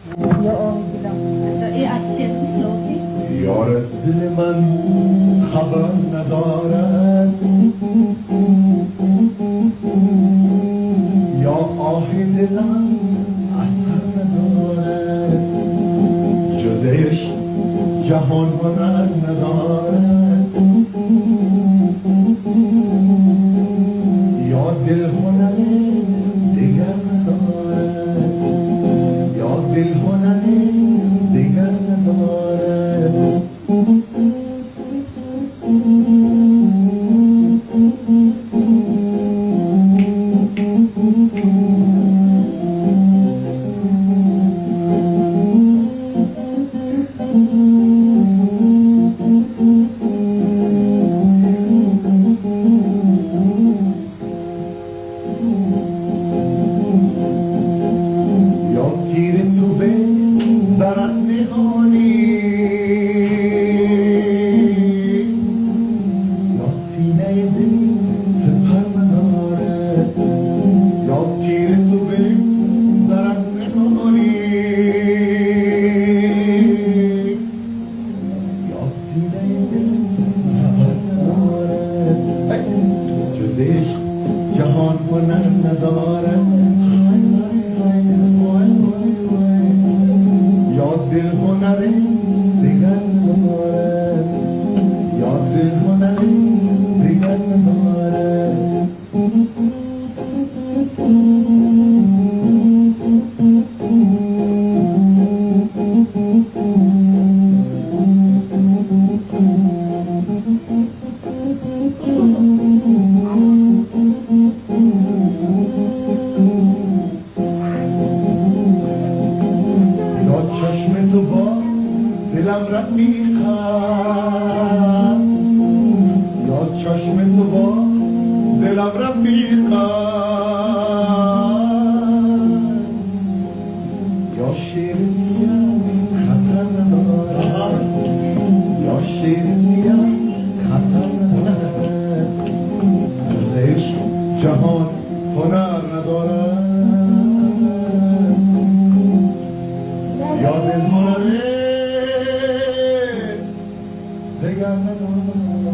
یا آهی دلم یار دل من خبر ندارد یا آه دلم اثر ندارد جزش جهان هنر ندارد یا دل هنر دیگر ندارد یا دل هنر دیگر ندارد جهان هنر ندارد یا دل هنر دیگر ندارد یا دل هنر دیگر ندارد چشم تو با دلم رفیقم یا چشم تو با دلم رفیقم یا شیر میام خطر ندارد یا شیر میام خطر ندارد عشق جهان هنر ندارد یا دل هنره دیگر ندارد